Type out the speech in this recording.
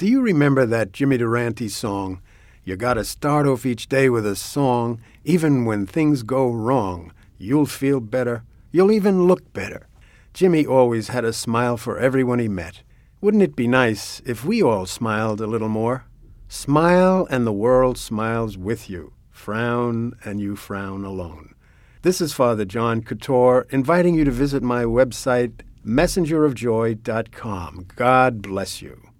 Do you remember that Jimmy Durante song, "You gotta start off each day with a song, even when things go wrong, you'll feel better, you'll even look better"? Jimmy always had a smile for everyone he met. Wouldn't it be nice if we all smiled a little more? Smile and the world smiles with you. Frown and you frown alone. This is Father John Couture inviting you to visit my website, messengerofjoy.com. God bless you.